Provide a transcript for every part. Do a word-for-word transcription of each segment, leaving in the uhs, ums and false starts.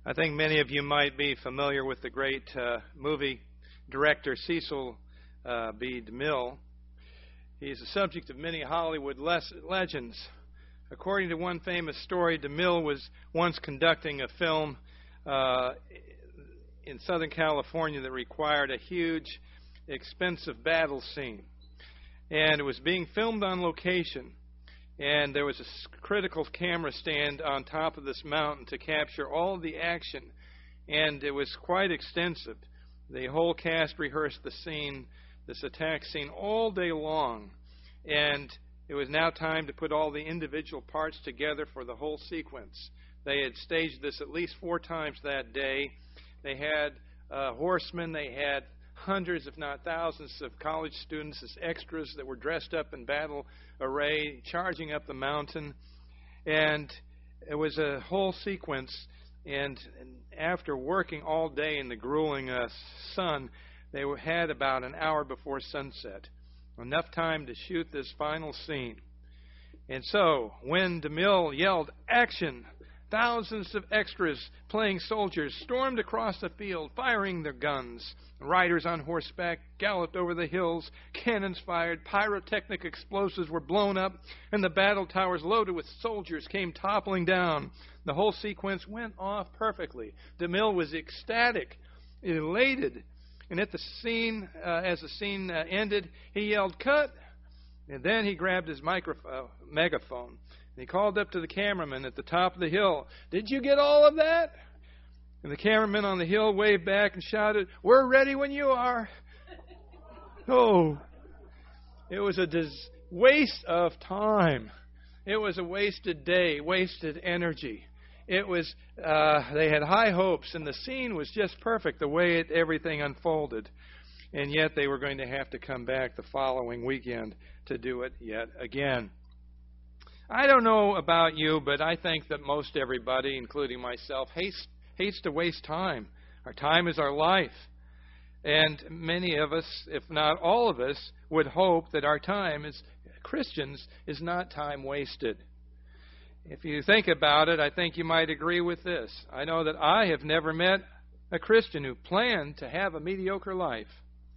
I think many of you might be familiar with the great uh, movie director Cecil uh, B. DeMille. He's the subject of many Hollywood les- legends. According to one famous story, DeMille was once conducting a film uh, in Southern California that required a huge, expensive battle scene. And it was being filmed on location. And there was a critical camera stand on top of this mountain to capture all the action. And it was quite extensive. The whole cast rehearsed the scene, this attack scene, all day long. And it was now time to put all the individual parts together for the whole sequence. They had staged this at least four times that day. They had uh, horsemen, they had hundreds, if not thousands, of college students as extras that were dressed up in battle array, charging up the mountain. And it was a whole sequence. And, and after working all day in the grueling uh, sun, they were, had about an hour before sunset, enough time to shoot this final scene. And so, when DeMille yelled, "Action!" thousands of extras playing soldiers stormed across the field, firing their guns. Riders on horseback galloped over the hills. Cannons fired. Pyrotechnic explosives were blown up. And the battle towers loaded with soldiers came toppling down. The whole sequence went off perfectly. DeMille was ecstatic, elated. And at the scene, uh, as the scene uh, ended, he yelled, "Cut!" And then he grabbed his microphone, megaphone. And he called up to the cameraman at the top of the hill, "Did you get all of that?" And the cameraman on the hill waved back and shouted, "We're ready when you are." Oh, it was a dis- waste of time. It was a wasted day, wasted energy. It was, uh, they had high hopes, and the scene was just perfect, the way it, everything unfolded. And yet they were going to have to come back the following weekend to do it yet again. I don't know about you, but I think that most everybody, including myself, hates, hates to waste time. Our time is our life. And many of us, if not all of us, would hope that our time as Christians is not time wasted. If you think about it, I think you might agree with this. I know that I have never met a Christian who planned to have a mediocre life.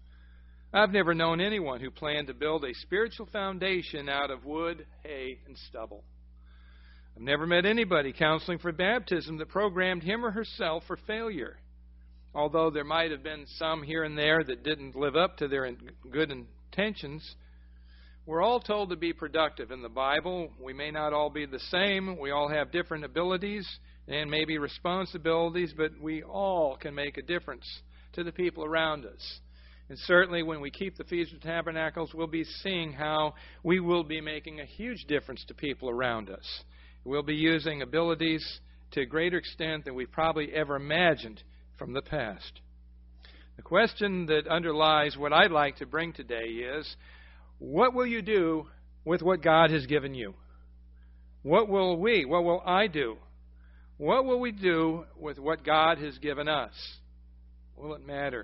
I've never known anyone who planned to build a spiritual foundation out of wood, hay, and stubble. I've never met anybody counseling for baptism that programmed him or herself for failure. Although there might have been some here and there that didn't live up to their good intentions, we're all told to be productive in the Bible. We may not all be the same. We all have different abilities and maybe responsibilities, but we all can make a difference to the people around us. And certainly when we keep the Feast of Tabernacles, we'll be seeing how we will be making a huge difference to people around us. We'll be using abilities to a greater extent than we've probably ever imagined from the past. The question that underlies what I'd like to bring today is, what will you do with what God has given you? What will we, what will I do? What will we do with what God has given us? Will it matter?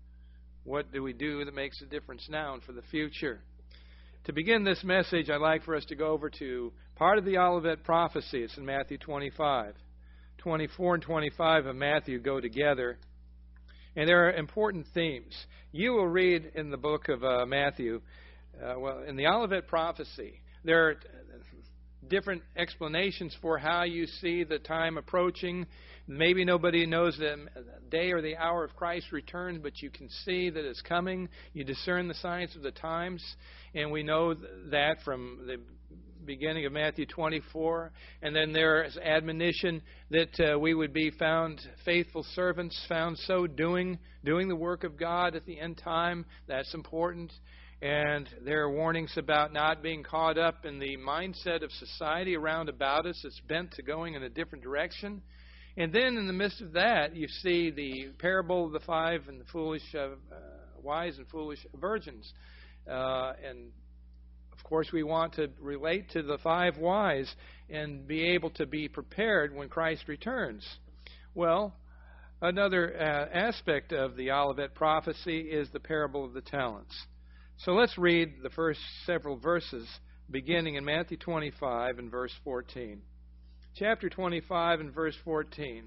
What do we do that makes a difference now and for the future? To begin this message, I'd like for us to go over to part of the Olivet prophecy. It's in Matthew twenty-five. twenty-four and twenty-five of Matthew go together. And there are important themes. You will read in the book of uh, Matthew, uh, well, in the Olivet prophecy, there are different explanations for how you see the time approaching. Maybe nobody knows the day or the hour of Christ's return, but you can see that it's coming. You discern the signs of the times, and we know that from the beginning of Matthew twenty-four. And then there is admonition that uh, we would be found faithful servants, found so doing, doing the work of God at the end time. That's important. And there are warnings about not being caught up in the mindset of society around about us that's bent to going in a different direction. And then in the midst of that, you see the parable of the five and the foolish, uh, uh, wise and foolish virgins. Uh, and, of course, we want to relate to the five wise and be able to be prepared when Christ returns. Well, another uh, aspect of the Olivet prophecy is the parable of the talents. So let's read the first several verses beginning in Matthew twenty-five and verse fourteen. Chapter twenty-five and verse fourteen.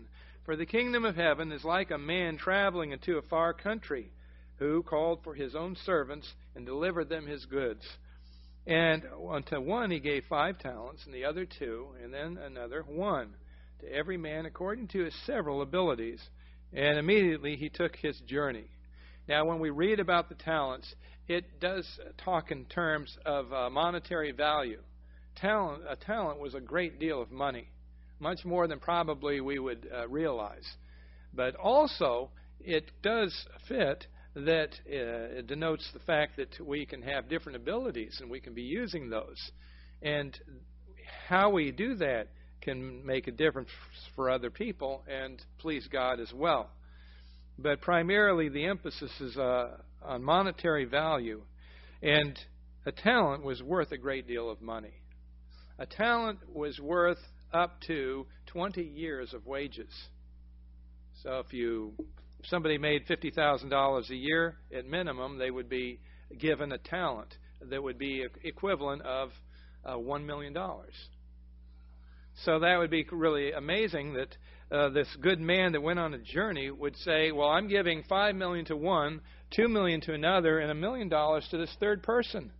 For the kingdom of heaven is like a man traveling into a far country, who called for his own servants and delivered them his goods. And unto one he gave five talents, and the other two, and then another one, to every man according to his several abilities. And immediately he took his journey. Now, when we read about the talents, it does talk in terms of uh, monetary value. Talent, a talent was a great deal of money, much more than probably we would uh, realize. But also, it does fit that uh, it denotes the fact that we can have different abilities and we can be using those. And how we do that can make a difference for other people and please God as well. But primarily the emphasis is uh, on monetary value. And a talent was worth a great deal of money. A talent was worth up to twenty years of wages. So if you if somebody made fifty thousand dollars a year, at minimum, they would be given a talent that would be equivalent of uh, one million dollars. So that would be really amazing that uh, this good man that went on a journey would say, well, I'm giving five million dollars to one, two million dollars to another, and a million dollars to this third person.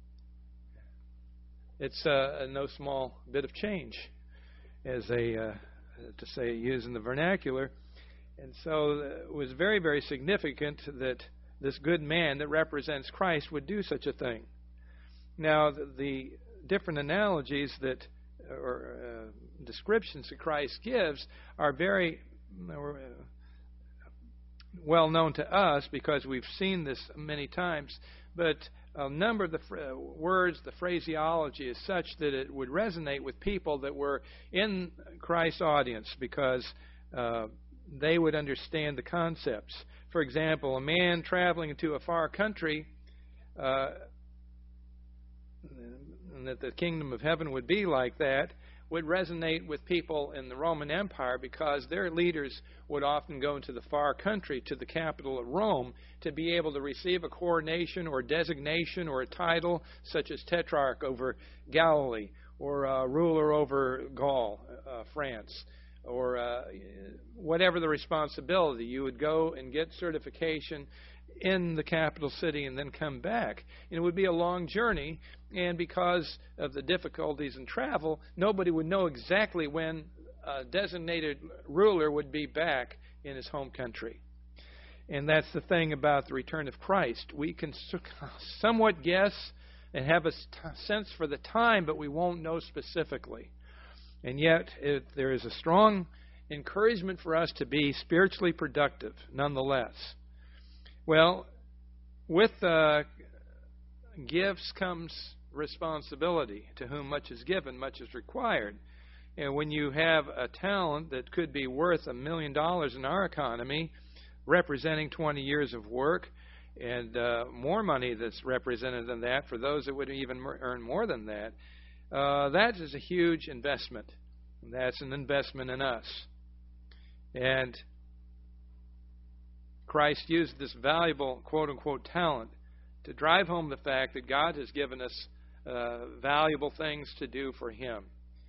It's uh, no small bit of change, as they, uh, to say, using the vernacular. And so it was very, very significant that this good man that represents Christ would do such a thing. Now, the, the different analogies that, or uh, descriptions that Christ gives are very uh, well known to us because we've seen this many times. But a number of the fr- words, the phraseology is such that it would resonate with people that were in Christ's audience because uh, they would understand the concepts. For example, a man traveling into a far country, uh, and that the kingdom of heaven would be like that, would resonate with people in the Roman Empire because their leaders would often go into the far country to the capital of Rome to be able to receive a coronation or designation or a title such as Tetrarch over Galilee or uh, ruler over Gaul, uh, France, or uh, whatever the responsibility. You would go and get certification in the capital city and then come back. And it would be a long journey, and because of the difficulties in travel, nobody would know exactly when a designated ruler would be back in his home country. And that's the thing about the return of Christ. We can somewhat guess and have a sense for the time, but we won't know specifically. And yet, it, there is a strong encouragement for us to be spiritually productive, nonetheless. Well, with uh, gifts comes responsibility. To whom much is given, much is required. And when you have a talent that could be worth a million dollars in our economy, representing twenty years of work, and uh, more money that's represented than that for those that would even earn more than that, uh, that is a huge investment. That's an investment in us. And Christ used this valuable, quote-unquote, talent to drive home the fact that God has given us uh, valuable things to do for Him.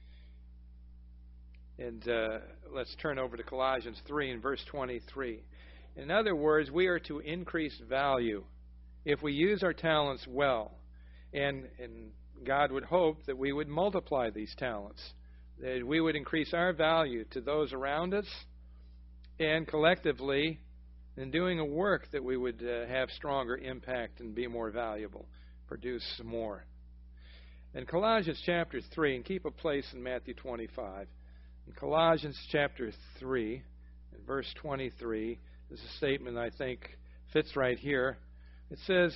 And uh, let's turn over to Colossians three and verse twenty-three. In other words, we are to increase value if we use our talents well. And, and God would hope that we would multiply these talents, that we would increase our value to those around us, and collectively, in doing a work, that we would uh, have stronger impact and be more valuable, produce more. In Colossians chapter three, and keep a place in Matthew twenty-five, in Colossians chapter three, and verse twenty-three, is a statement I think fits right here. It says,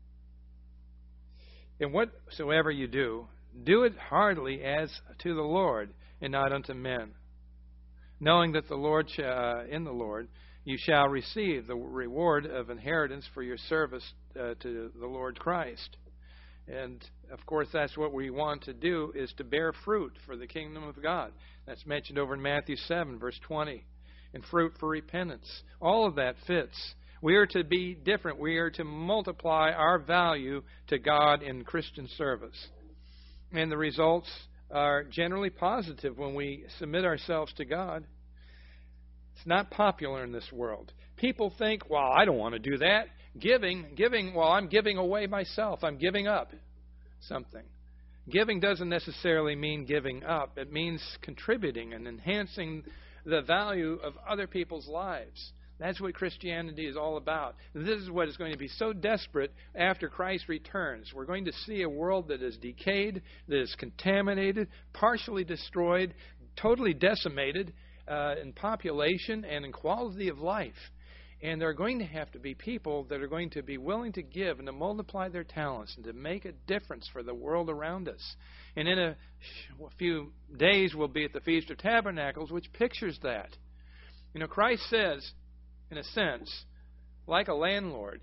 "And whatsoever you do, do it heartily as to the Lord, and not unto men, knowing that the Lord shall, in the Lord you shall receive the reward of inheritance for your service uh, to the Lord Christ." And, of course, that's what we want to do, is to bear fruit for the kingdom of God. That's mentioned over in Matthew seven, verse twenty. And fruit for repentance. All of that fits. We are to be different. We are to multiply our value to God in Christian service. And the results are generally positive when we submit ourselves to God. It's not popular in this world. People think, well, I don't want to do that. Giving, giving, well, I'm giving away myself. I'm giving up something. Giving doesn't necessarily mean giving up. It means contributing and enhancing the value of other people's lives. That's what Christianity is all about. This is what is going to be so desperate after Christ returns. We're going to see a world that is decayed, that is contaminated, partially destroyed, totally decimated uh, in population and in quality of life. And there are going to have to be people that are going to be willing to give and to multiply their talents and to make a difference for the world around us. And in a few days, we'll be at the Feast of Tabernacles, which pictures that. You know, Christ says, in a sense, like a landlord,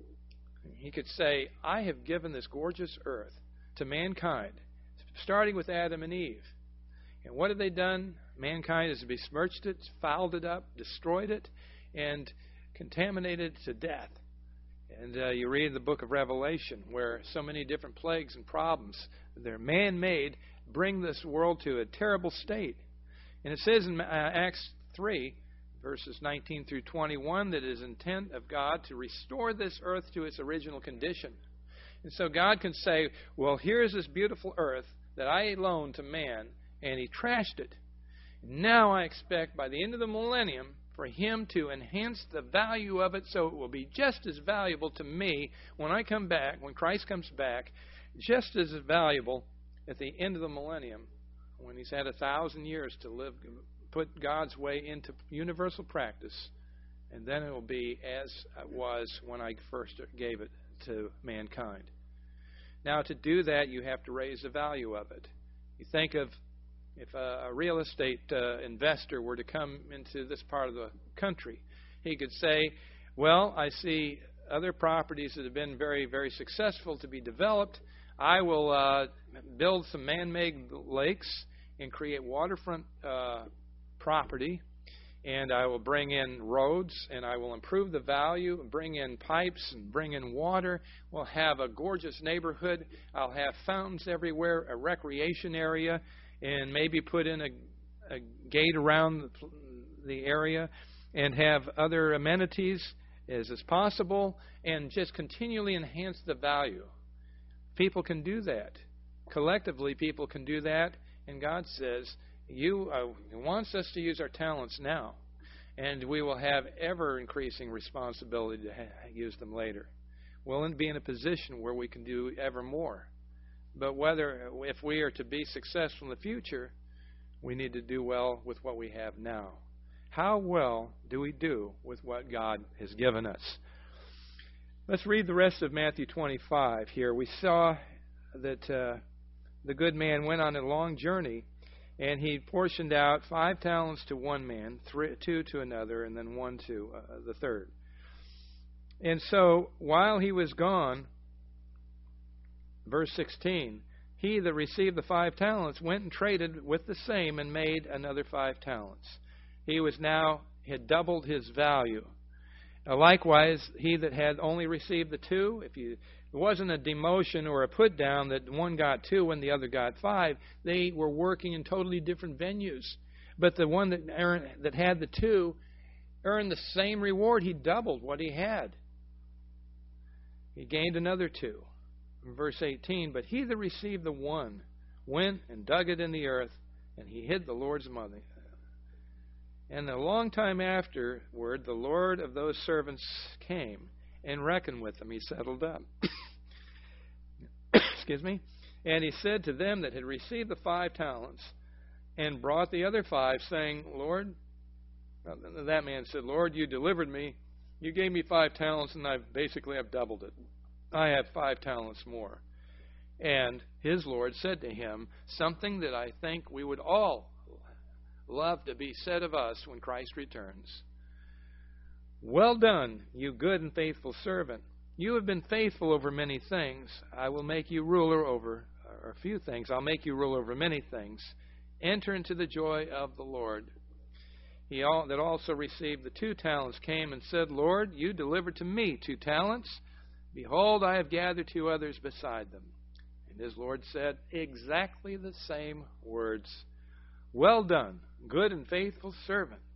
he could say, I have given this gorgeous earth to mankind, starting with Adam and Eve. And what have they done? Mankind has besmirched it, fouled it up, destroyed it, and contaminated to death. And uh, you read the book of Revelation where so many different plagues and problems, they're man-made, bring this world to a terrible state. And it says in uh, Acts three, verses nineteen through twenty-one, that it is intent of God to restore this earth to its original condition. And so God can say, well, here's this beautiful earth that I loaned to man, and he trashed it. Now I expect by the end of the millennium for him to enhance the value of it so it will be just as valuable to me when I come back, when Christ comes back, just as valuable at the end of the millennium when he's had a thousand years to live, put God's way into universal practice, and then it will be as it was when I first gave it to mankind. Now, to do that, you have to raise the value of it. You think of if a, a real estate uh, investor were to come into this part of the country, he could say, well, I see other properties that have been very, very successful to be developed. I will uh, build some man-made lakes and create waterfront uh, property, and I will bring in roads, and I will improve the value, bring in pipes, and bring in water. We'll have a gorgeous neighborhood. I'll have fountains everywhere, a recreation area, and maybe put in a, a gate around the, the area and have other amenities as is possible, and just continually enhance the value. People can do that. Collectively, people can do that, and God says, You uh, wants us to use our talents now, and we will have ever-increasing responsibility to ha- use them later. We'll be in a position where we can do ever more. But whether, if we are to be successful in the future, we need to do well with what we have now. How well do we do with what God has given us? Let's read the rest of Matthew twenty-five here. We saw that uh, the good man went on a long journey, and he portioned out five talents to one man, three, two to another, and then one to uh, the third. And so, while he was gone, verse sixteen, he that received the five talents went and traded with the same and made another five talents. He was now, had doubled his value. Uh, likewise, he that had only received the two, if you, it wasn't a demotion or a put down that one got two and the other got five. They were working in totally different venues. But the one that earned, that had the two earned the same reward. He doubled what he had. He gained another two. In verse eighteen, but he that received the one went and dug it in the earth, and he hid the Lord's money. And a long time afterward, the Lord of those servants came and reckoned with them. He settled up. Excuse me. And he said to them that had received the five talents and brought the other five, saying, Lord, that man said, Lord, you delivered me. You gave me five talents, and I've basically I've doubled it. I have five talents more. And his Lord said to him something that I think we would all love to be said of us when Christ returns. Well done, you good and faithful servant. You have been faithful over many things. I will make you ruler over or a few things. I'll make you ruler over many things. Enter into the joy of the Lord. He all, that also received the two talents came and said, Lord, you delivered to me two talents. Behold, I have gathered two others beside them. And his Lord said exactly the same words. Well done, good and faithful servant.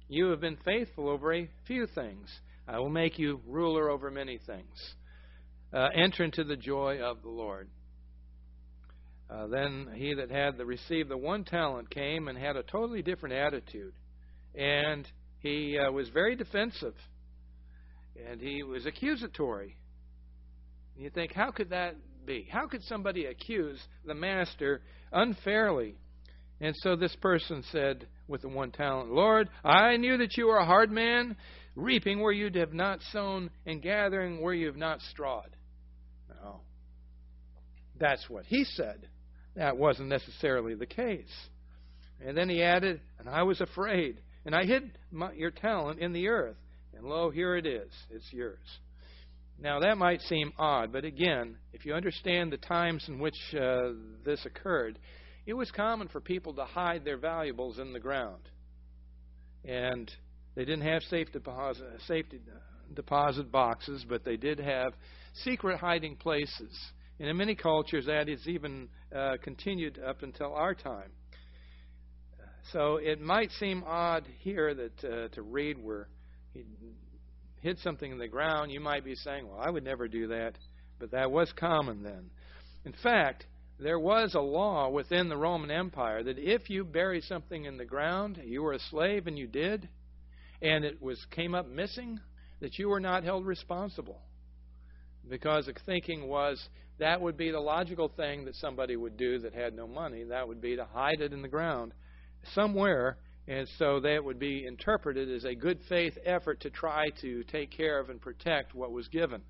You have been faithful over a few things. I will make you ruler over many things. Uh, enter into the joy of the Lord. Uh, then he that had the, received the one talent came and had a totally different attitude. And he uh, was very defensive. And he was accusatory. You think, how could that be? How could somebody accuse the master unfairly? And so this person said with the one talent, Lord, I knew that you are a hard man, reaping where you have not sown and gathering where you have not strawed. No. That's what he said. That wasn't necessarily the case. And then he added, and I was afraid, and I hid my, your talent in the earth, and lo, here it is. It's yours. Now, that might seem odd, but again, if you understand the times in which uh, this occurred, it was common for people to hide their valuables in the ground. And they didn't have safe deposit, safety deposit boxes, but they did have secret hiding places. And in many cultures, that is even uh, continued up until our time. So it might seem odd here that uh, to read where he hid something in the ground. You might be saying, well, I would never do that. But that was common then. In fact, there was a law within the Roman Empire that if you buried something in the ground, you were a slave and you did, and it was came up missing, that you were not held responsible. Because the thinking was that would be the logical thing that somebody would do that had no money. That would be to hide it in the ground somewhere. And so that would be interpreted as a good faith effort to try to take care of and protect what was given.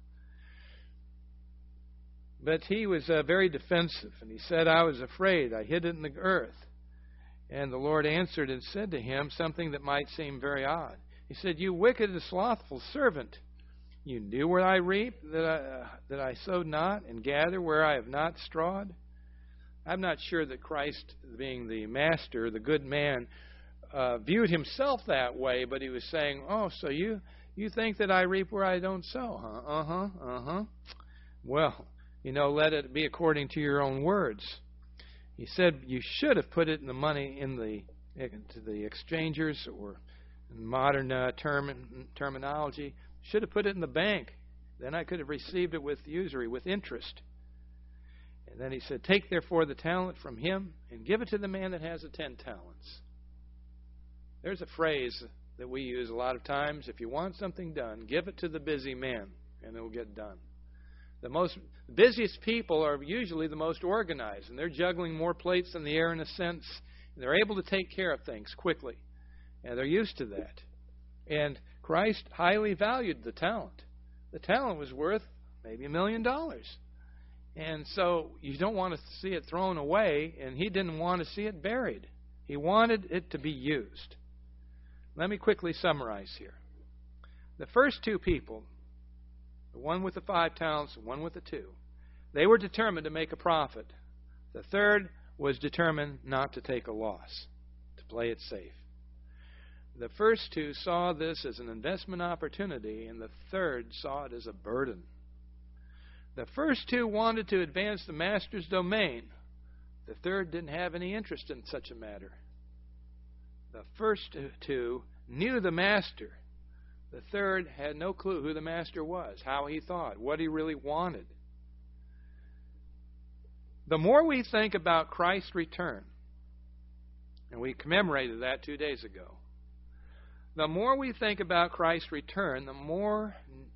But he was uh, very defensive, and he said, I was afraid. I hid it in the earth. And the Lord answered and said to him something that might seem very odd. He said, you wicked and slothful servant, you knew where I reap, that I, uh, that I sowed not, and gather where I have not strawed. I'm not sure that Christ, being the master, the good man, Uh, viewed himself that way, but he was saying, oh, so you you think that I reap where I don't sow, huh? Uh-huh, uh-huh. Well, you know, let it be according to your own words. He said you should have put it in the money in the to the exchangers, or in modern uh, term, terminology, should have put it in the bank. Then I could have received it with usury, with interest. And then he said, take therefore the talent from him and give it to the man that has the ten talents. There's a phrase that we use a lot of times. If you want something done, give it to the busy man, and it will get done. The most the busiest people are usually the most organized, and they're juggling more plates in the air in a sense. And they're able to take care of things quickly, and they're used to that. And Christ highly valued the talent. The talent was worth maybe a million dollars. And so you don't want to see it thrown away, and he didn't want to see it buried. He wanted it to be used. Let me quickly summarize here. The first two people, the one with the five talents and one with the two, they were determined to make a profit. The third was determined not to take a loss, to play it safe. The first two saw this as an investment opportunity, and the third saw it as a burden. The first two wanted to advance the master's domain. The third didn't have any interest in such a matter. The first two knew the master. The third had no clue who the master was, how he thought, what he really wanted. The more we think about Christ's return, and we commemorated that two days ago, the more we think about Christ's return, the more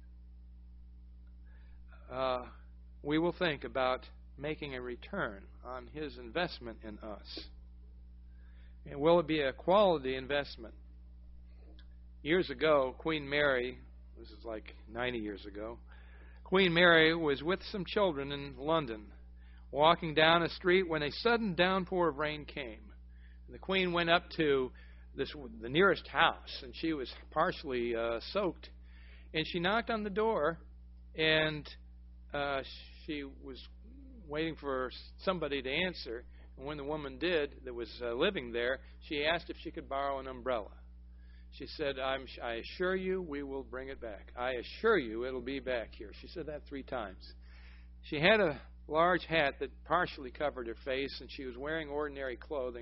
uh, we will think about making a return on his investment in us. And will it be a quality investment? Years ago, Queen Mary, this is like ninety years ago, Queen Mary was with some children in London, walking down a street when a sudden downpour of rain came. And the Queen went up to this the nearest house, and she was partially uh, soaked. And she knocked on the door, and uh, she was waiting for somebody to answer. And when the woman did, that was uh, living there, she asked if she could borrow an umbrella. She said, I'm, I assure you we will bring it back. I assure you it'll be back here. She said that three times. She had a large hat that partially covered her face, and she was wearing ordinary clothing,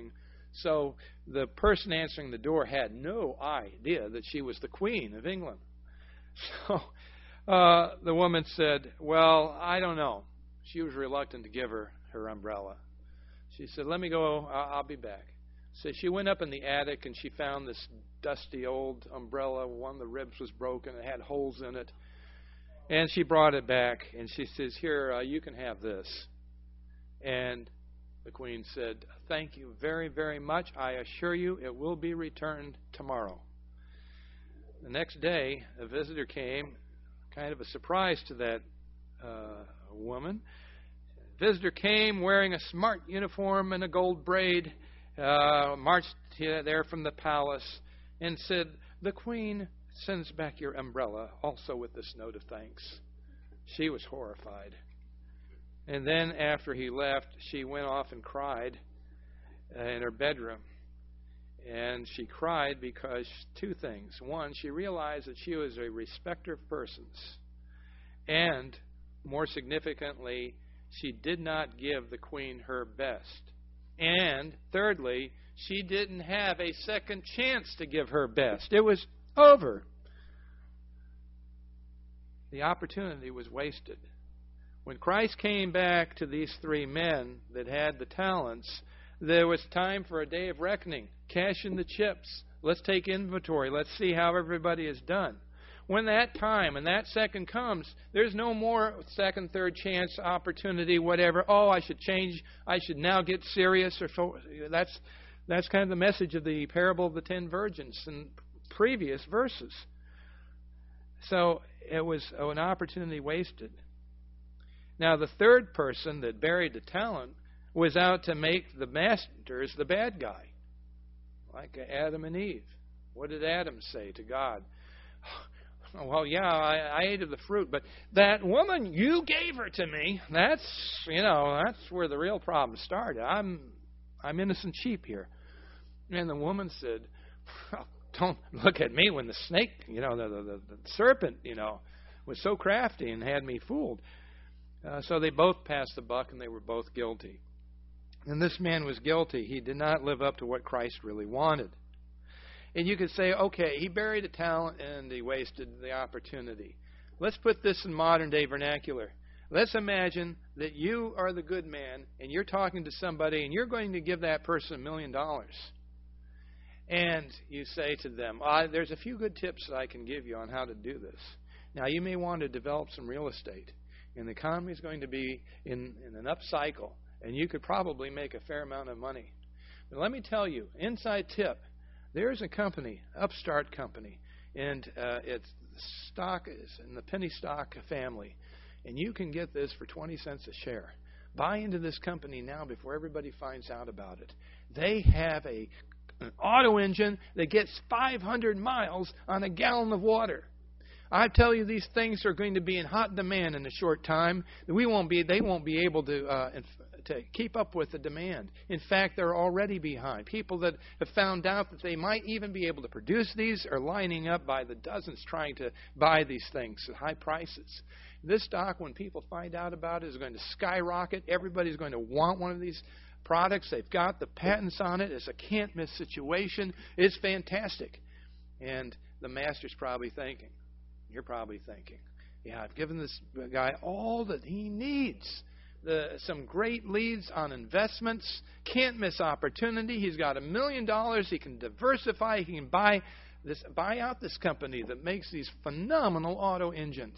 So the person answering the door had no idea that she was the Queen of England. So uh, the woman said, well, I don't know. She was reluctant to give her her umbrella. She said, let me go. I'll, I'll be back. So she went up in the attic and she found this dusty old umbrella. One of the ribs was broken. It had holes in it. And she brought it back and she says, here, uh, you can have this. And the Queen said, thank you very, very much. I assure you it will be returned tomorrow. The next day, a visitor came, kind of a surprise to that uh, woman. The visitor came wearing a smart uniform and a gold braid, uh, marched there from the palace, and said, the Queen sends back your umbrella, also with this note of thanks. She was horrified. And then after he left, she went off and cried uh, in her bedroom. And she cried because two things. One, she realized that she was a respecter of persons. And, more significantly, she did not give the Queen her best. And, thirdly, she didn't have a second chance to give her best. It was over. The opportunity was wasted. When Christ came back to these three men that had the talents, there was time for a day of reckoning. Cash in the chips. Let's take inventory. Let's see how everybody is done. When that time and that second comes, there's no more second, third chance, opportunity, whatever. Oh, I should change. I should now get serious. Or so. That's that's kind of the message of the parable of the ten virgins in previous verses. So it was an opportunity wasted. Now, the third person that buried the talent was out to make the masters the bad guy, like Adam and Eve. What did Adam say to God? Well, yeah, I, I ate of the fruit, but that woman, you gave her to me. That's, you know, that's where the real problem started. I'm, I'm innocent sheep here. And the woman said, well, don't look at me when the snake, you know, the, the, the serpent, you know, was so crafty and had me fooled. Uh, so they both passed the buck and they were both guilty. And this man was guilty. He did not live up to what Christ really wanted. And you could say, okay, he buried a talent and he wasted the opportunity. Let's put this in modern day vernacular. Let's imagine that you are the good man and you're talking to somebody and you're going to give that person a million dollars. And you say to them, ah, there's a few good tips that I can give you on how to do this. Now, you may want to develop some real estate. And the economy is going to be in, in an up cycle. And you could probably make a fair amount of money. But let me tell you, inside tip, there's a company, upstart company, and uh, its stock is in the penny stock family. And you can get this for twenty cents a share. Buy into this company now before everybody finds out about it. They have a, an auto engine that gets five hundred miles on a gallon of water. I tell you, these things are going to be in hot demand in a short time. We won't be; they won't be able to uh, to keep up with the demand. In fact, they're already behind. People that have found out that they might even be able to produce these are lining up by the dozens trying to buy these things at high prices. This stock, when people find out about it, is going to skyrocket. Everybody's going to want one of these products. They've got the patents on it. It's a can't-miss situation. It's fantastic. And the master's probably thinking, you're probably thinking, yeah, I've given this guy all that he needs. The, some great leads on investments. Can't miss opportunity. He's got a million dollars. He can diversify. He can buy this, buy out this company that makes these phenomenal auto engines.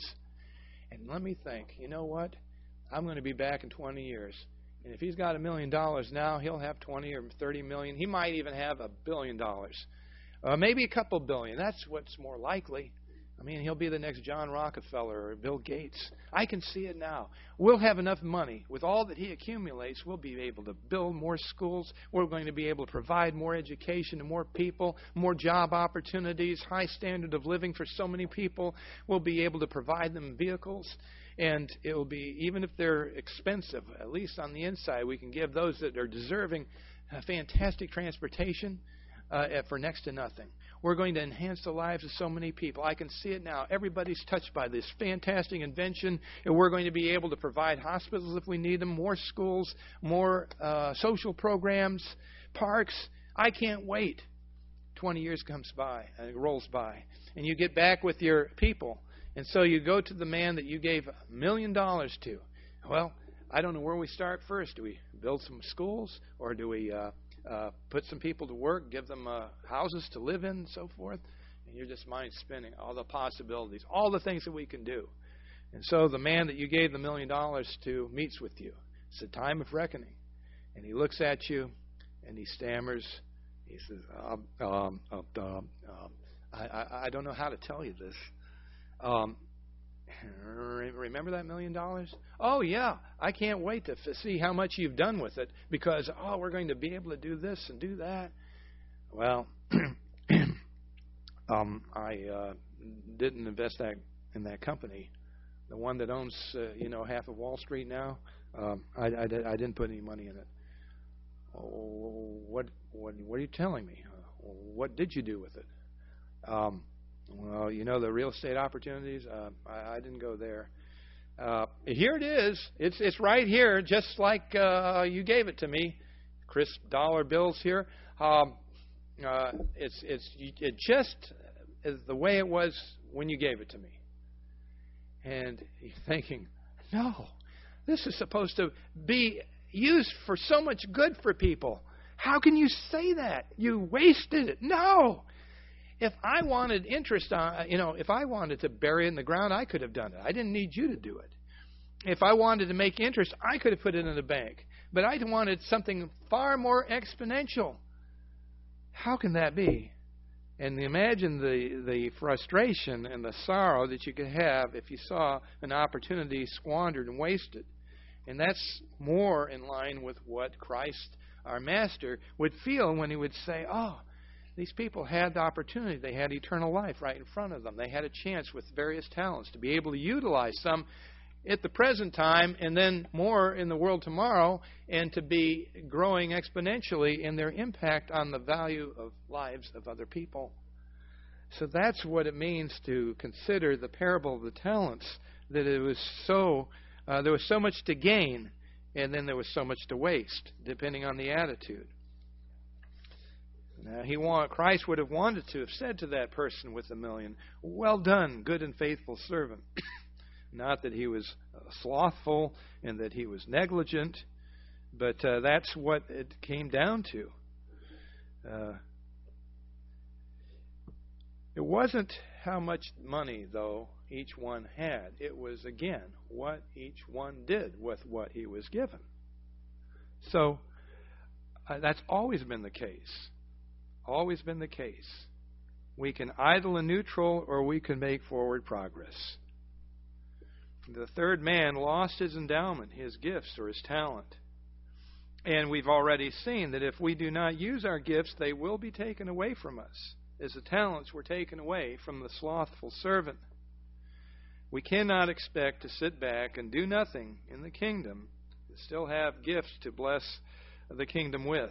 And let me think, you know what? I'm going to be back in twenty years. And if he's got a million dollars now, he'll have twenty or thirty million. He might even have a billion dollars. Uh, maybe a couple billion. That's what's more likely. I mean, he'll be the next John Rockefeller or Bill Gates. I can see it now. We'll have enough money. With all that he accumulates, we'll be able to build more schools. We're going to be able to provide more education to more people, more job opportunities, high standard of living for so many people. We'll be able to provide them vehicles. And it will be, even if they're expensive, at least on the inside, we can give those that are deserving uh, fantastic transportation uh, for next to nothing. We're going to enhance the lives of so many people. I can see it now. Everybody's touched by this fantastic invention, and we're going to be able to provide hospitals if we need them, more schools, more uh, social programs, parks. I can't wait. twenty years comes by, and it rolls by, and you get back with your people. And so you go to the man that you gave a million dollars to. Well, I don't know where we start first. Do we build some schools, or do we uh, uh, put some people to work, give them uh, houses to live in, and so forth? And you're just mind spinning all the possibilities, all the things that we can do. And so the man that you gave the million dollars to meets with you. It's a time of reckoning. And he looks at you, and he stammers. He says, um, um, um, um, I, I, I don't know how to tell you this. Um, remember that million dollars? Oh, yeah. I can't wait to f- see how much you've done with it, because, oh, we're going to be able to do this and do that. Well, um, I uh, didn't invest that in that company. The one that owns, uh, you know, half of Wall Street now, um, I, I, I didn't put any money in it. Oh, what, what, what are you telling me? Uh, what did you do with it? Um, well, you know, the real estate opportunities, uh, I, I didn't go there. Uh, here it is. It's it's right here, just like uh, you gave it to me. Crisp dollar bills here. Um, uh, it's it's it just is the way it was when you gave it to me. And you're thinking, no, this is supposed to be used for so much good for people. How can you say that? You wasted it. No. If I wanted interest on, you know, if I wanted to bury it in the ground, I could have done it. I didn't need you to do it. If I wanted to make interest, I could have put it in a bank. But I wanted something far more exponential. How can that be? And imagine the, the frustration and the sorrow that you could have if you saw an opportunity squandered and wasted. And that's more in line with what Christ, our Master, would feel when he would say, oh, these people had the opportunity. They had eternal life right in front of them. They had a chance with various talents to be able to utilize some at the present time and then more in the world tomorrow, and to be growing exponentially in their impact on the value of lives of other people. So that's what it means to consider the parable of the talents, that it was so uh, there was so much to gain, and then there was so much to waste, depending on the attitude. Now, he want, Christ would have wanted to have said to that person with a million, well done, good and faithful servant. Not that he was slothful and that he was negligent, but uh, that's what it came down to. Uh, it wasn't how much money, though, each one had. It was, again, what each one did with what he was given. So uh, that's always been the case. Always been the case. We can idle in neutral, or we can make forward progress. The third man lost his endowment, his gifts, or his talent. And we've already seen that if we do not use our gifts, they will be taken away from us, as the talents were taken away from the slothful servant. We cannot expect to sit back and do nothing in the kingdom, and still have gifts to bless the kingdom with.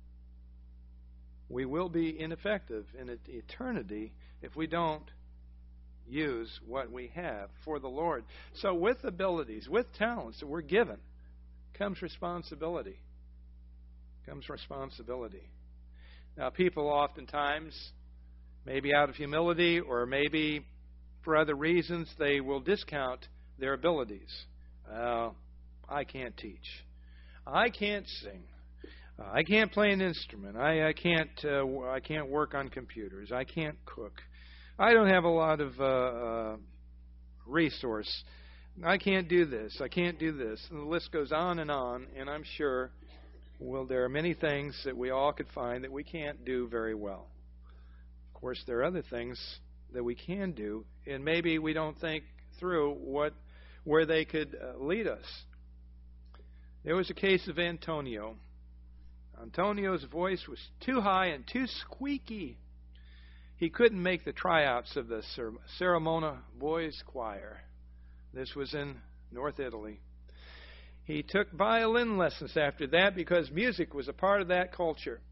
We will be ineffective in eternity if we don't use what we have for the Lord. So with abilities, with talents that we're given, comes responsibility. Comes responsibility. Now, people oftentimes, maybe out of humility or maybe for other reasons, they will discount their abilities. Uh, I can't teach. I can't sing. Uh, I can't play an instrument. I, I can't. Uh, I can't work on computers. I can't cook. I don't have a lot of uh, uh, resource. I can't do this. I can't do this. And the list goes on and on. And I'm sure, well, there are many things that we all could find that we can't do very well. Of course, there are other things that we can do, and maybe we don't think through what where they could uh, lead us. There was a case of Antonio. Antonio's voice was too high and too squeaky. He couldn't make the tryouts of the Ceramona Boys Choir. This was in North Italy. He took violin lessons after that because music was a part of that culture.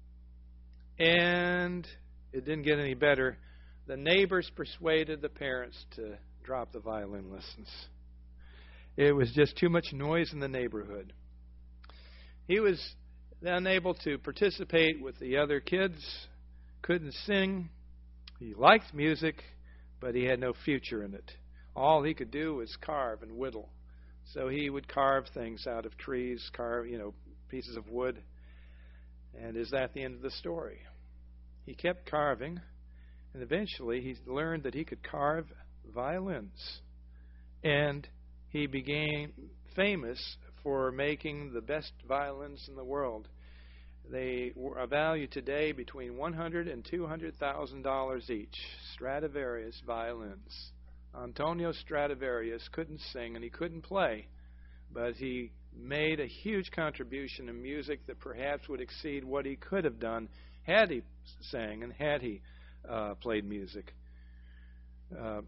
And it didn't get any better. The neighbors persuaded the parents to drop the violin lessons. It was just too much noise in the neighborhood. He was unable to participate with the other kids, couldn't sing. He liked music, but he had no future in it. All he could do was carve and whittle. So he would carve things out of trees, carve, you know, pieces of wood. And is that the end of the story? He kept carving, and eventually he learned that he could carve violins. And he became famous for making the best violins in the world. They are valued today between one hundred thousand dollars and two hundred thousand dollars each. Stradivarius violins. Antonio Stradivarius couldn't sing and he couldn't play, but he made a huge contribution in music that perhaps would exceed what he could have done had he sang and had he uh, played music. Uh,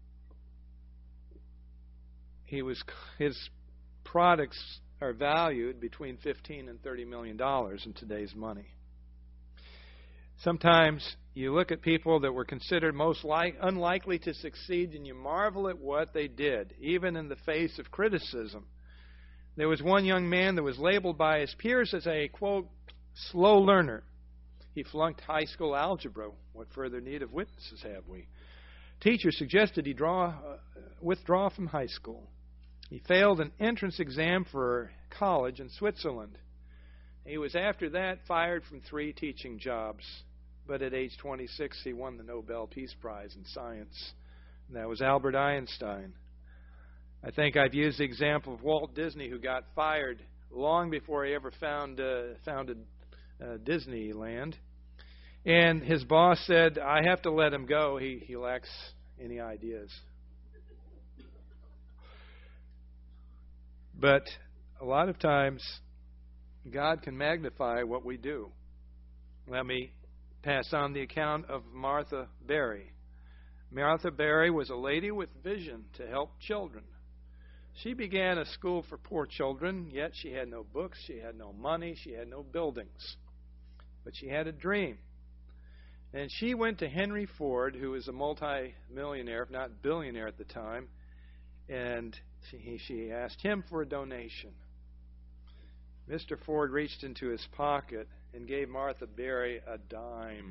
he was his products are valued between fifteen and thirty million dollars in today's money. Sometimes you look at people that were considered most like, unlikely to succeed, and you marvel at what they did, even in the face of criticism. There was one young man that was labeled by his peers as a, quote, slow learner. He flunked high school algebra. What further need of witnesses have we? Teachers suggested he draw, uh, withdraw from high school. He failed an entrance exam for college in Switzerland. He was after that fired from three teaching jobs. But at age twenty-six, he won the Nobel Peace Prize in Science. And that was Albert Einstein. I think I've used the example of Walt Disney, who got fired long before he ever found, uh, founded uh, Disneyland. And his boss said, I have to let him go. He, he lacks any ideas. But a lot of times, God can magnify what we do. Let me pass on the account of Martha Berry. Martha Berry was a lady with vision to help children. She began a school for poor children, yet she had no books, she had no money, she had no buildings. But she had a dream. And she went to Henry Ford, who was a multi-millionaire, if not billionaire at the time, and she, she asked him for a donation. Mister Ford reached into his pocket and gave Martha Berry a dime.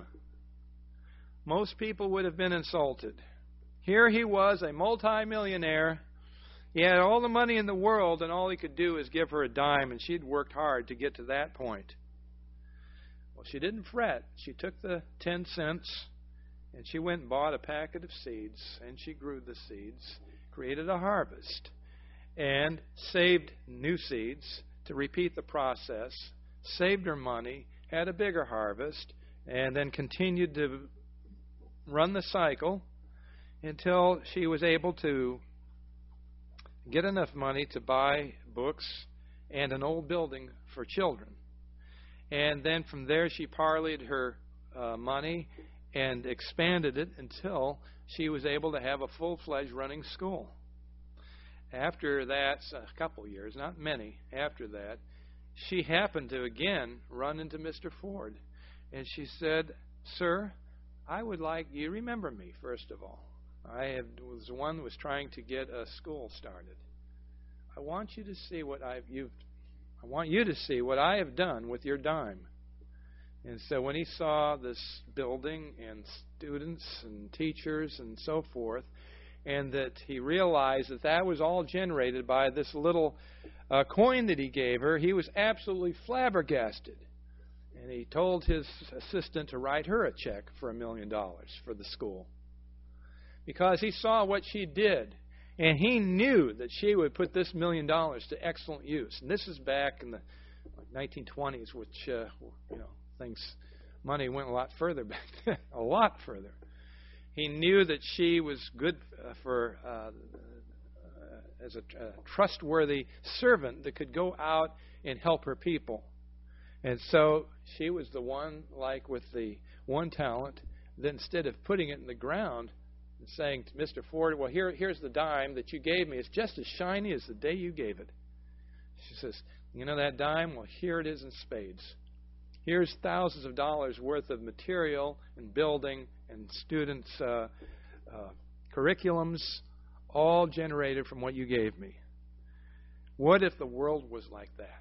Most people would have been insulted. Here he was, a multi-millionaire. He had all the money in the world, and all he could do is give her a dime, and she'd worked hard to get to that point. Well, she didn't fret. She took the ten cents, and she went and bought a packet of seeds, and she grew the seeds, created a harvest, and saved new seeds to repeat the process, saved her money, had a bigger harvest, and then continued to run the cycle until she was able to get enough money to buy books and an old building for children. And then from there she parlayed her uh, money and expanded it until she was able to have a full-fledged running school. After that, a couple years, not many, after that, she happened to again run into Mister Ford. And she said, Sir, I would like you to remember me, first of all. I have, was the one who was trying to get a school started. I want you to see what I've you've I want you to see what I have done with your dime. And so when he saw this building and students and teachers and so forth, and that he realized that that was all generated by this little uh, coin that he gave her, he was absolutely flabbergasted. And he told his assistant to write her a check for a million dollars for the school. Because he saw what she did. And he knew that she would put this million dollars to excellent use. And this is back in the like nineteen twenties, which, uh, you know, things, money went a lot further back then, a lot further. He knew that she was good uh, for uh, uh, as a, a trustworthy servant that could go out and help her people. And so she was the one, like with the one talent, that instead of putting it in the ground and saying to Mister Ford, well, here, here's the dime that you gave me. It's just as shiny as the day you gave it. She says, you know that dime? Well, here it is in spades. Here's thousands of dollars worth of material and building and students' uh, uh, curriculums, all generated from what you gave me. What if the world was like that?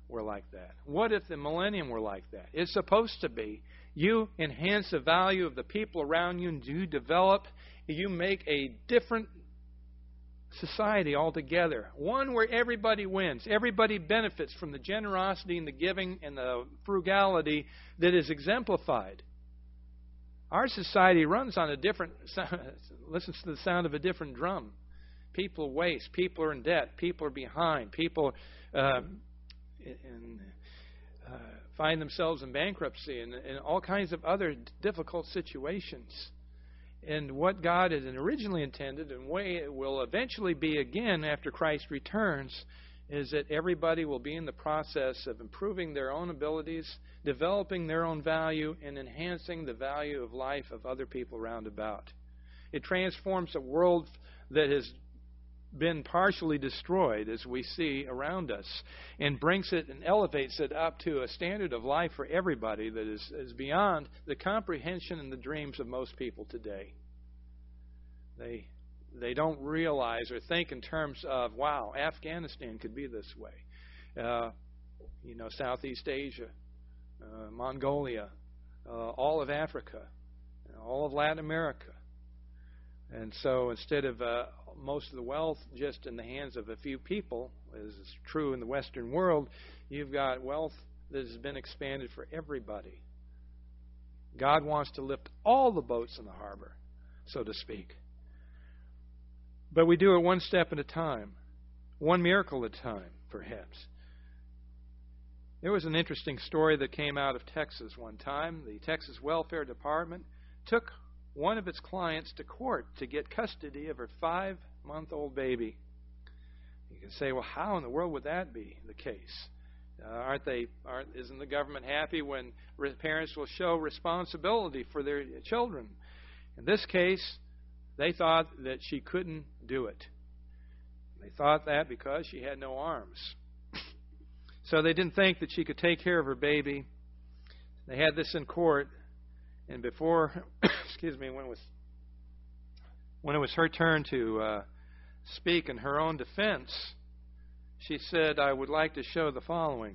were like that? What if the millennium were like that? It's supposed to be. You enhance the value of the people around you, and you develop, you make a different society altogether. One where everybody wins. Everybody benefits from the generosity and the giving and the frugality that is exemplified. Our society runs on a different, listens to the sound of a different drum. People waste. People are in debt. People are behind. People uh, in, uh, find themselves in bankruptcy and, and all kinds of other difficult situations. And what God had originally intended, and way it will eventually be again after Christ returns, is that everybody will be in the process of improving their own abilities, developing their own value, and enhancing the value of life of other people round about. It transforms a world that has been partially destroyed, as we see around us, and brings it and elevates it up to a standard of life for everybody that is, is beyond the comprehension and the dreams of most people today. They they don't realize or think in terms of, wow, Afghanistan could be this way. Uh, you know, Southeast Asia, uh, Mongolia, uh, all of Africa, all of Latin America. And so instead of uh, most of the wealth just in the hands of a few people, as is true in the Western world, you've got wealth that has been expanded for everybody. God wants to lift all the boats in the harbor, so to speak. But we do it one step at a time, one miracle at a time, perhaps. There was an interesting story that came out of Texas one time. The Texas Welfare Department took one of its clients to court to get custody of her five-month-old baby. You can say, well, how in the world would that be the case? Uh, aren't they? Aren't, isn't the government happy when parents will show responsibility for their children? In this case, they thought that she couldn't do it. They thought that because she had no arms. So they didn't think that she could take care of her baby. They had this in court. And before, excuse me, when it was when it was her turn to uh, speak in her own defense, she said, "I would like to show the following."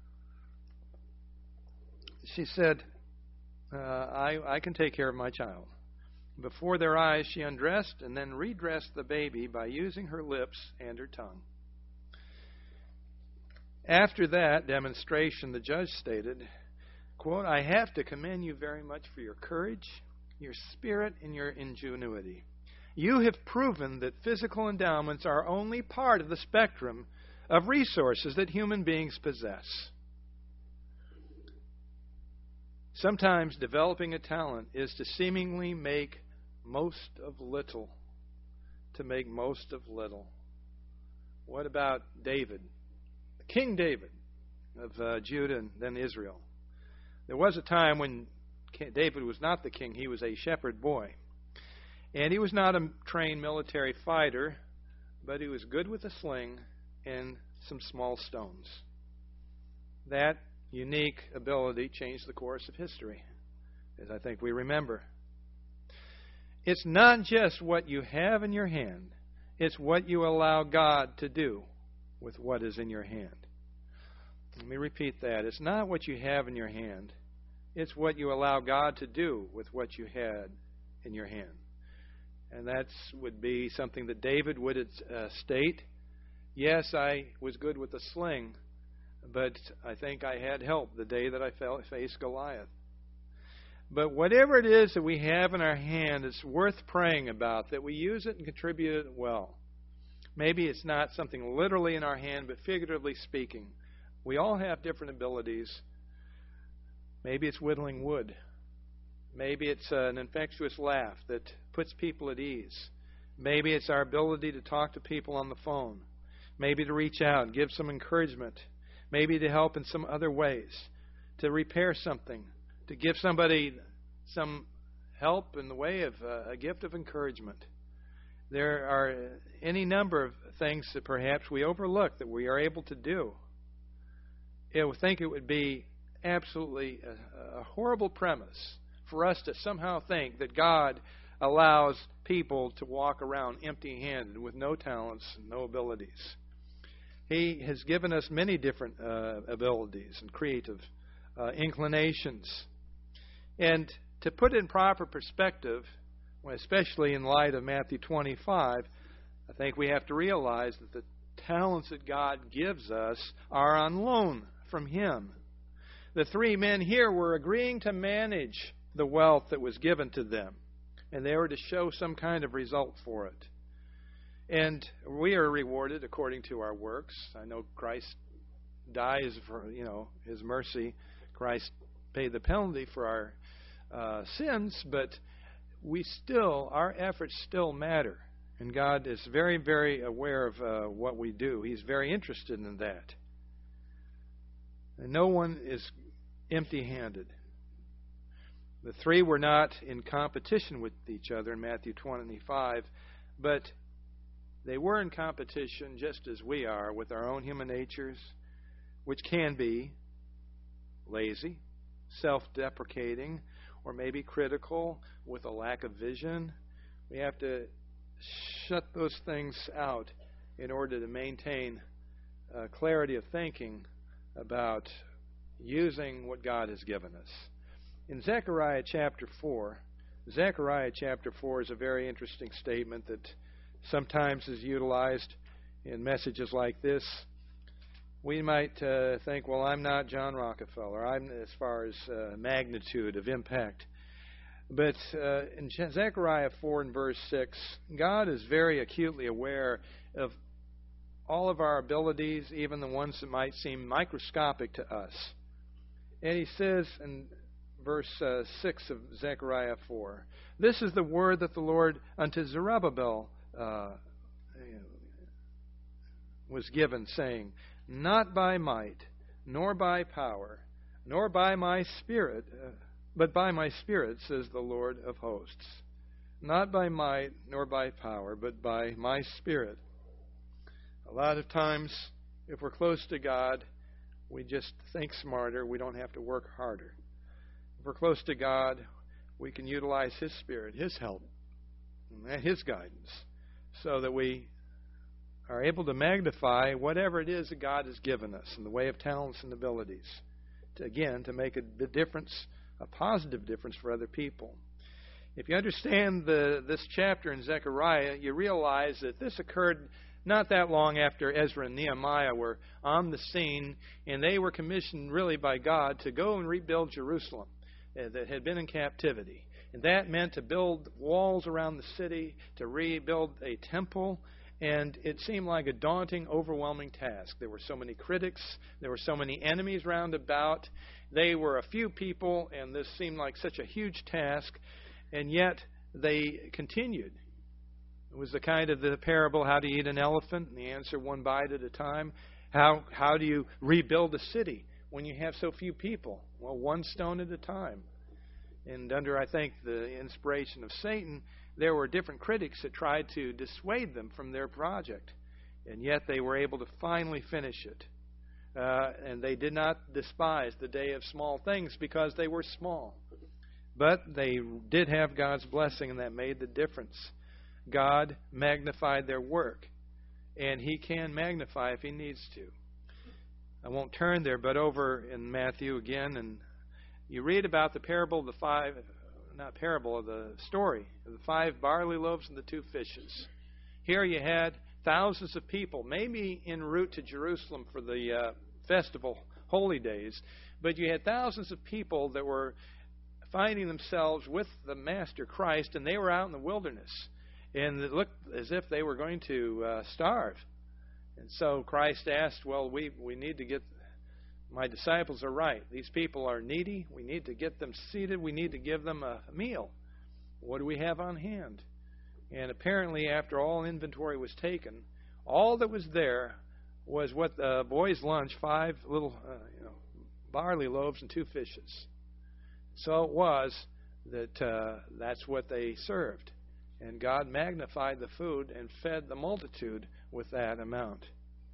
She said, uh, I, I can take care of my child. Before their eyes, she undressed and then redressed the baby by using her lips and her tongue. After that demonstration, the judge stated, quote, "I have to commend you very much for your courage, your spirit, and your ingenuity. You have proven that physical endowments are only part of the spectrum of resources that human beings possess. Sometimes developing a talent is to seemingly make most of little, to make most of little." What about David, King David of uh, Judah and then Israel? There was a time when David was not the king. He was a shepherd boy. And he was not a trained military fighter, but he was good with a sling and some small stones. That unique ability changed the course of history, as I think we remember. It's not just what you have in your hand. It's what you allow God to do with what is in your hand. Let me repeat that. It's not what you have in your hand. It's what you allow God to do with what you had in your hand. And that would be something that David would uh, state. Yes, I was good with a sling, but I think I had help the day that I faced Goliath. But whatever it is that we have in our hand, it's worth praying about, that we use it and contribute it well. Maybe it's not something literally in our hand, but figuratively speaking. We all have different abilities. Maybe it's whittling wood. Maybe it's an infectious laugh that puts people at ease. Maybe it's our ability to talk to people on the phone. Maybe to reach out and give some encouragement. Maybe to help in some other ways. To repair something. To give somebody some help in the way of uh, a gift of encouragement. There are any number of things that perhaps we overlook that we are able to do. I would think it would be absolutely a, a horrible premise for us to somehow think that God allows people to walk around empty-handed with no talents and no abilities. He has given us many different uh, abilities and creative uh, inclinations. And to put it in proper perspective, especially in light of Matthew twenty-five, I think we have to realize that the talents that God gives us are on loan from Him. The three men here were agreeing to manage the wealth that was given to them, and they were to show some kind of result for it. And we are rewarded according to our works. I know Christ dies for, you know, His mercy. Christ paid the penalty for our uh, sins, but we still, our efforts still matter. And God is very, very aware of uh, what we do. He's very interested in that. And no one is empty-handed. The three were not in competition with each other in Matthew twenty-five, but they were in competition just as we are with our own human natures, which can be lazy, self-deprecating, or maybe critical with a lack of vision. We have to shut those things out in order to maintain uh, clarity of thinking about using what God has given us. In Zechariah chapter four, Zechariah chapter four is a very interesting statement that sometimes is utilized in messages like this. We might uh, think, well, I'm not John Rockefeller. I'm as far as uh, magnitude of impact. But uh, in Zechariah four and verse six, God is very acutely aware of all of our abilities, even the ones that might seem microscopic to us. And He says in verse uh, six of Zechariah four, "This is the word that the Lord unto Zerubbabel uh, was given, saying, Not by might, nor by power, nor by my Spirit, uh, but by my Spirit, says the Lord of hosts. Not by might, nor by power, but by my Spirit." A lot of times, if we're close to God, we just think smarter. We don't have to work harder. If we're close to God, we can utilize His Spirit, His help, and His guidance, so that we are able to magnify whatever it is that God has given us in the way of talents and abilities, to, again, to make a, a difference, a positive difference for other people. If you understand the, this chapter in Zechariah, you realize that this occurred not that long after Ezra and Nehemiah were on the scene, and they were commissioned really by God to go and rebuild Jerusalem uh, that had been in captivity. And that meant to build walls around the city, to rebuild a temple, and it seemed like a daunting, overwhelming task. There were so many critics, there were so many enemies round about. They were a few people, and this seemed like such a huge task, and yet they continued. It was the kind of the parable, how to eat an elephant, and the answer, one bite at a time. How how do you rebuild a city when you have so few people? Well, one stone at a time. And under, I think, the inspiration of Satan, there were different critics that tried to dissuade them from their project. And yet they were able to finally finish it. Uh, and they did not despise the day of small things because they were small. But they did have God's blessing, and that made the difference. God magnified their work, and He can magnify if He needs to. I won't turn there, but over in Matthew again, and you read about the parable of the five, not parable, of the story of the five barley loaves and the two fishes. Here you had thousands of people, maybe en route to Jerusalem for the uh, festival, holy days, but you had thousands of people that were finding themselves with the Master Christ, and they were out in the wilderness. And it looked as if they were going to uh, starve. And so Christ asked, well, we, we need to get, my disciples are right. These people are needy. We need to get them seated. We need to give them a meal. What do we have on hand? And apparently, after all inventory was taken, all that was there was what the boys' lunch, five little uh, you know, barley loaves and two fishes. So it was that uh, that's what they served. And God magnified the food and fed the multitude with that amount.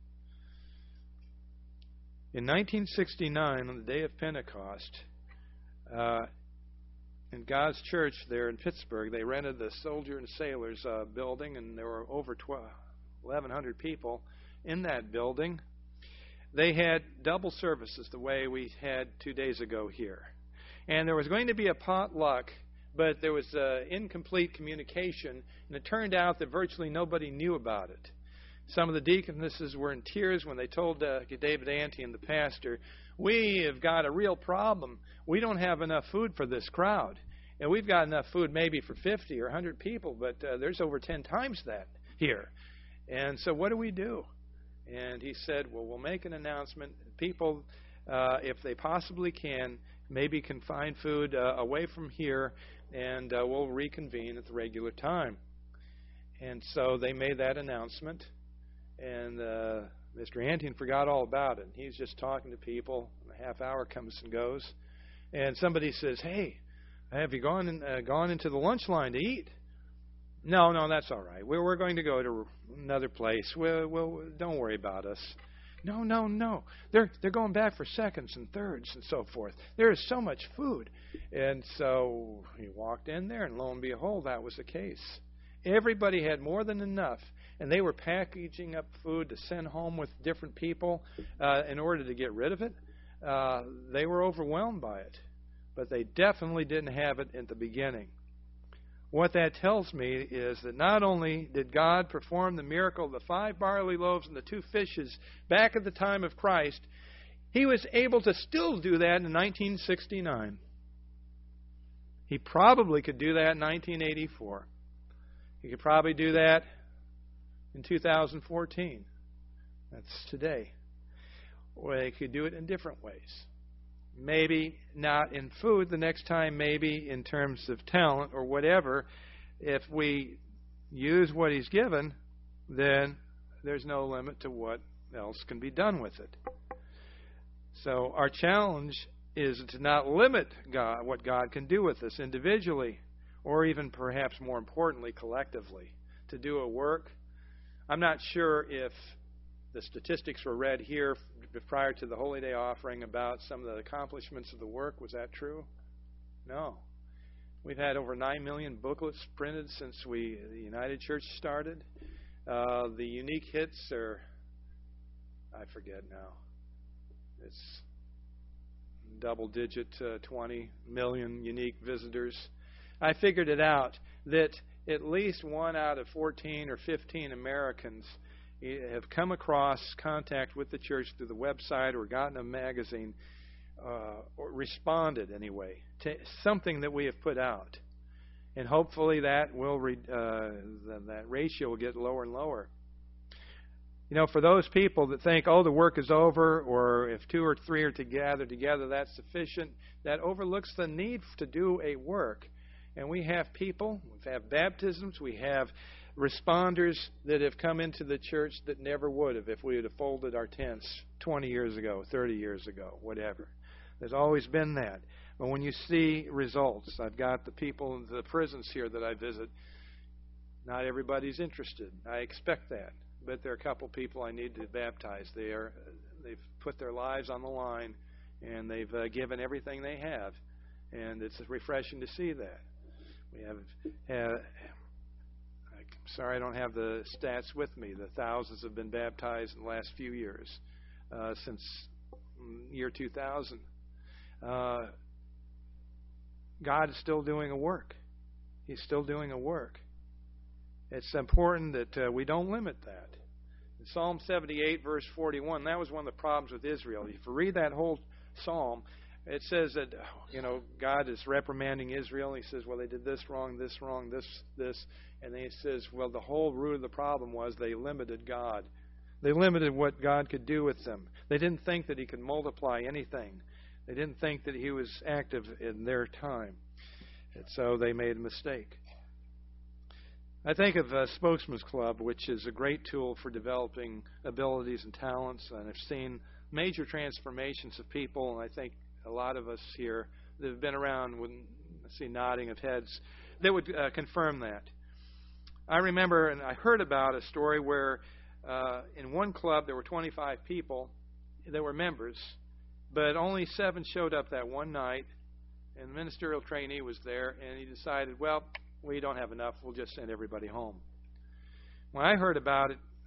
In nineteen sixty-nine, on the day of Pentecost, uh, in God's church there in Pittsburgh, they rented the Soldier and Sailors uh, building, and there were over eleven hundred people. in that building. They had double services the way we had two days ago here. And there was going to be a potluck, but there was uh, incomplete communication, and it turned out that virtually nobody knew about it. Some of the deaconesses were in tears when they told uh, David Ante and the pastor, "We have got a real problem. We don't have enough food for this crowd. And we've got enough food maybe for fifty or one hundred people, but uh, there's over ten times that here. And so what do we do?" And he said, well, we'll make an announcement. People, uh, if they possibly can, maybe can find food uh, away from here, and uh, we'll reconvene at the regular time. And so they made that announcement, and uh, Mister Antin forgot all about it. He's just talking to people. A half hour comes and goes, and somebody says, "Hey, have you gone in, uh, gone into the lunch line to eat?" No, no, that's all right. We're, we're going to go to another place. We'll, we'll, don't worry about us. No, no, no. They're they're going back for seconds and thirds and so forth. There is so much food. And so he walked in there, and lo and behold, that was the case. Everybody had more than enough, and they were packaging up food to send home with different people uh, in order to get rid of it. Uh, they were overwhelmed by it, but they definitely didn't have it at the beginning. What that tells me is that not only did God perform the miracle of the five barley loaves and the two fishes back at the time of Christ, He was able to still do that in nineteen sixty-nine. He probably could do that in nineteen eighty-four. He could probably do that in two thousand fourteen. That's today. Or He could do it in different ways. Maybe not in food the next time, maybe in terms of talent or whatever. If we use what He's given, then there's no limit to what else can be done with it. So our challenge is to not limit God, what God can do with us individually, or even perhaps more importantly, collectively, to do a work. I'm not sure if the statistics were read here prior to the Holy Day offering about some of the accomplishments of the work. Was that true? No. We've had over nine million booklets printed since we the United Church started. Uh, the unique hits are, I forget now. It's double-digit, uh, twenty million unique visitors. I figured it out that at least one out of fourteen or fifteen Americans have come across contact with the church through the website or gotten a magazine, uh, or responded anyway to something that we have put out, and hopefully that will re, uh, that ratio will get lower and lower. You know, for those people that think, oh, the work is over, or if two or three are to gather together, that's sufficient, that overlooks the need to do a work. And we have people, we have baptisms, we have responders that have come into the church that never would have if we had folded our tents twenty years ago, thirty years ago, whatever. There's always been that. But when you see results, I've got the people in the prisons here that I visit. Not everybody's interested. I expect that. But there are a couple people I need to baptize. They are, they've put their lives on the line, and they've uh, given everything they have. And it's refreshing to see that. We have... have Sorry, I don't have the stats with me. The thousands have been baptized in the last few years, uh, since year two thousand. Uh, God is still doing a work. He's still doing a work. It's important that uh, we don't limit that. In Psalm seventy-eight, verse forty-one, that was one of the problems with Israel. If you read that whole psalm, it says that, you know, God is reprimanding Israel. He says, well, they did this wrong, this wrong, this, this. And then he says, well, the whole root of the problem was they limited God. They limited what God could do with them. They didn't think that He could multiply anything. They didn't think that He was active in their time. And so they made a mistake. I think of a Spokesman's Club, which is a great tool for developing abilities and talents. And I've seen major transformations of people, and I think a lot of us here that have been around would see nodding of heads that would uh, confirm that. I remember, and I heard about a story where uh, in one club there were twenty-five people that were members, but only seven showed up that one night, and the ministerial trainee was there, and he decided, well, we don't have enough, we'll just send everybody home. When I heard about it,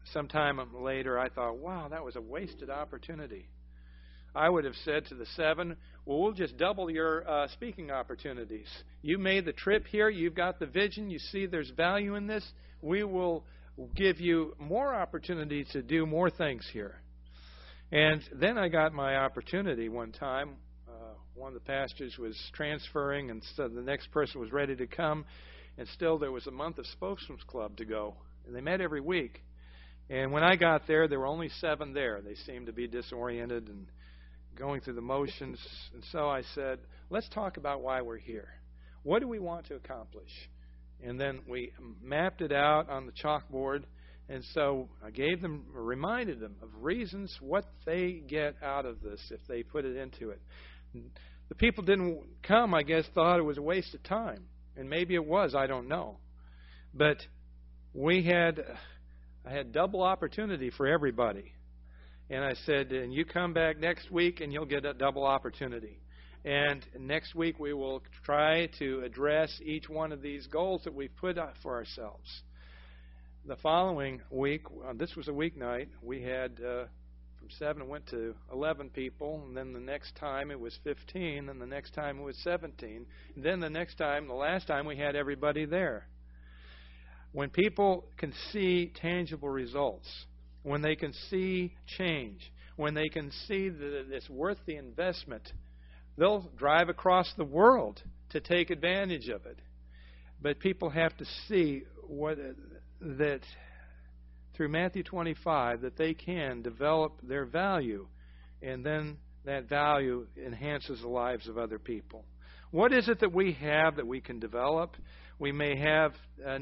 sometime later, I thought, wow, that was a wasted opportunity. I would have said to the seven, well, we'll just double your uh, speaking opportunities. You made the trip here. You've got the vision. You see there's value in this. We will give you more opportunity to do more things here. And then I got my opportunity one time. Uh, one of the pastors was transferring, and so the next person was ready to come. And still there was a month of Spokesman's Club to go. And they met every week. And when I got there, there were only seven there. They seemed to be disoriented and going through the motions. And so I said, let's talk about why we're here. What do we want to accomplish? And then we mapped it out on the chalkboard. And so I gave them, reminded them of reasons what they get out of this if they put it into it. The people didn't come, I guess, thought it was a waste of time. And maybe it was, I don't know. But we had, I had double opportunity for everybody. And I said, and you come back next week and you'll get a double opportunity. And next week we will try to address each one of these goals that we've put out for ourselves. The following week, uh, this was a weeknight, we had uh, from seven it went to eleven people. And then the next time it was fifteen. And the next time it was seventeen. And then the next time, the last time, we had everybody there. When people can see tangible results, when they can see change, when they can see that it's worth the investment, they'll drive across the world to take advantage of it. But people have to see what that through Matthew twenty-five that they can develop their value, and then that value enhances the lives of other people. What is it that we have that we can develop? We may have uh,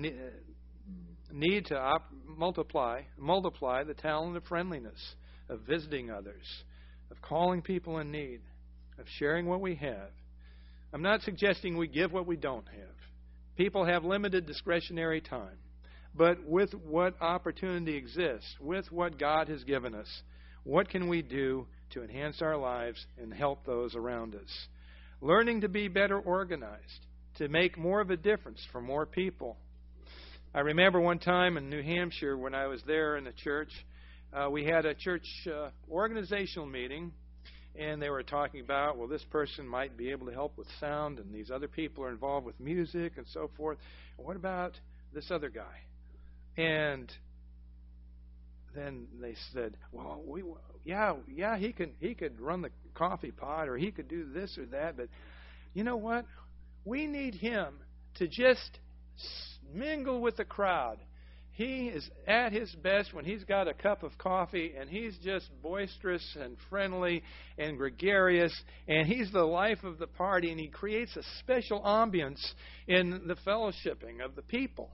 need to op- multiply, multiply the talent of friendliness, of visiting others, of calling people in need, of sharing what we have. I'm not suggesting we give what we don't have. People have limited discretionary time. But with what opportunity exists, with what God has given us, what can we do to enhance our lives and help those around us? Learning to be better organized, to make more of a difference for more people. I remember one time in New Hampshire when I was there in the church, uh, we had a church uh, organizational meeting, and they were talking about, well, this person might be able to help with sound, and these other people are involved with music and so forth. And what about this other guy? And then they said, well, we, yeah, yeah, he could, he could run the coffee pot, or he could do this or that, but you know what? We need him to just mingle with the crowd. He is at his best when he's got a cup of coffee, and he's just boisterous and friendly and gregarious, and he's the life of the party, and he creates a special ambience in the fellowshipping of the people.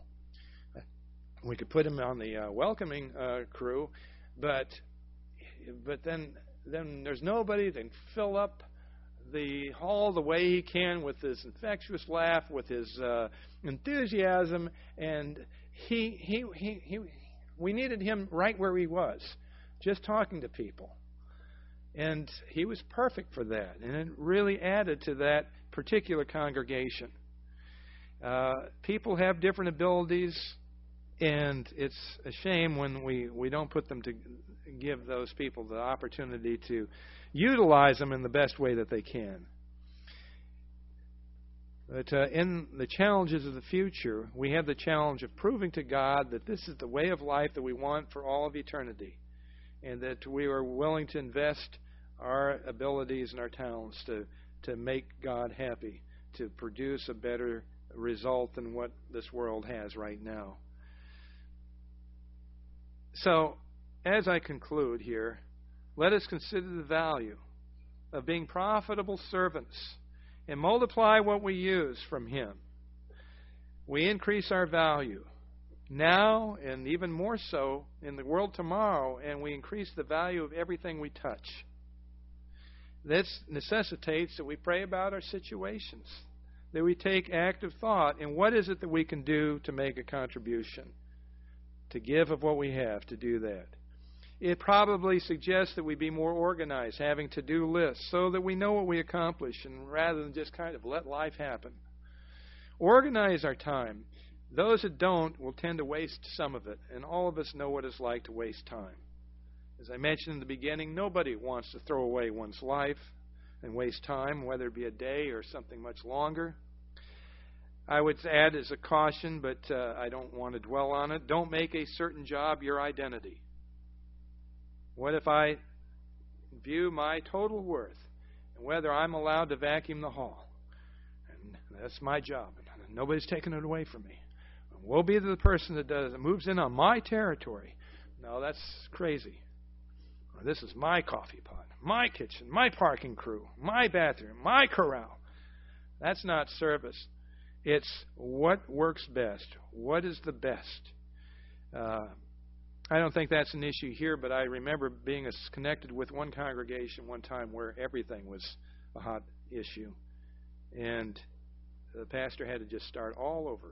We could put him on the uh, welcoming uh, crew, but but then then there's nobody that can fill up the hall the way he can with his infectious laugh, with his uh, enthusiasm, and he, he he he we needed him right where he was, just talking to people, and he was perfect for that, and it really added to that particular congregation. Uh, people have different abilities. And it's a shame when we, we don't put them to give those people the opportunity to utilize them in the best way that they can. But uh, in the challenges of the future, we have the challenge of proving to God that this is the way of life that we want for all of eternity, and that we are willing to invest our abilities and our talents to, to make God happy, to produce a better result than what this world has right now. So, as I conclude here, let us consider the value of being profitable servants and multiply what we use from Him. We increase our value now and even more so in the world tomorrow, and we increase the value of everything we touch. This necessitates that we pray about our situations, that we take active thought in what is it that we can do to make a contribution, to give of what we have to do that. It probably suggests that we be more organized, having to-do lists, so that we know what we accomplish, and rather than just kind of let life happen. Organize our time. Those that don't will tend to waste some of it, and all of us know what it's like to waste time. As I mentioned in the beginning, nobody wants to throw away one's life and waste time, whether it be a day or something much longer. I would add as a caution, but uh, I don't want to dwell on it, don't make a certain job your identity. What if I view my total worth and whether I'm allowed to vacuum the hall? And that's my job. And nobody's taking it away from me. We'll be the person that does it, moves in on my territory. No, that's crazy. This is my coffee pot, my kitchen, my parking crew, my bathroom, my corral. That's not service. It's what works best. What is the best? Uh, I don't think that's an issue here, but I remember being connected with one congregation one time where everything was a hot issue. And the pastor had to just start all over.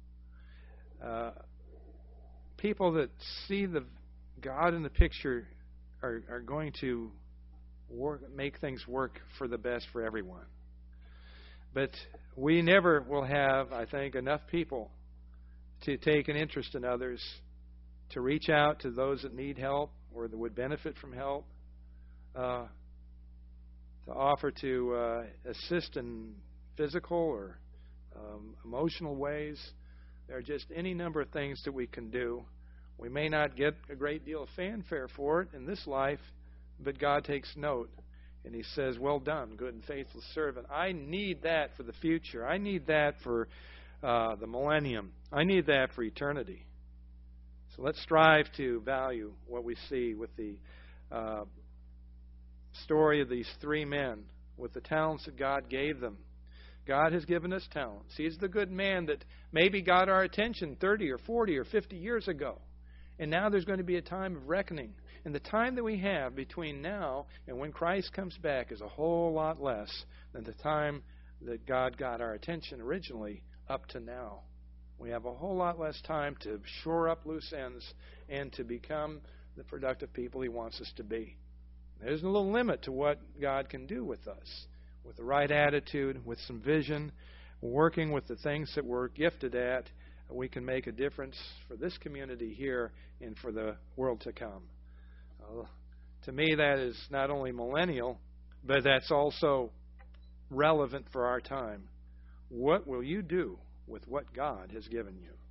Uh, people that see the God in the picture are, are going to work, make things work for the best for everyone. But we never will have, I think, enough people to take an interest in others, to reach out to those that need help or that would benefit from help, uh, to offer to uh, assist in physical or um, emotional ways. There are just any number of things that we can do. We may not get a great deal of fanfare for it in this life, but God takes note. And He says, well done, good and faithful servant. I need that for the future. I need that for uh, the millennium. I need that for eternity. So let's strive to value what we see with the uh, story of these three men with the talents that God gave them. God has given us talents. He's the good man that maybe got our attention thirty or forty or fifty years ago. And now there's going to be a time of reckoning. And the time that we have between now and when Christ comes back is a whole lot less than the time that God got our attention originally up to now. We have a whole lot less time to shore up loose ends and to become the productive people He wants us to be. There's a little limit to what God can do with us. With the right attitude, with some vision, working with the things that we're gifted at, we can make a difference for this community here and for the world to come. Uh, to me, that is not only millennial, but that's also relevant for our time. What will you do with what God has given you?